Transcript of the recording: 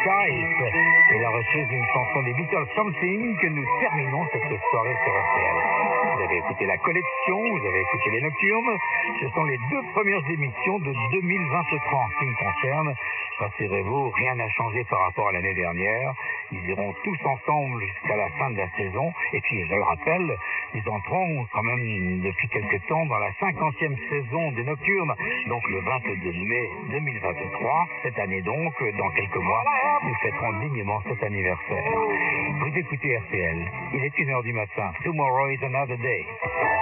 Skies et la reprise d'une chanson des Beatles, Something, que nous terminons cette soirée sur RTL. Vous avez écouté la collection, vous avez écouté les Nocturnes. Ce sont les 2 premières émissions de 2023 en ce qui me concerne. Rassurez-vous, rien n'a changé par rapport à l'année dernière. Ils iront tous ensemble jusqu'à la fin de la saison. Et puis, je le rappelle, ils entreront quand même depuis quelque temps dans la 50e saison des Nocturnes. Donc le 22 mai 2023, cette année donc, dans quelques mois, nous fêterons dignement cet anniversaire. Vous écoutez RTL, il est 1h du matin. Tomorrow is another day.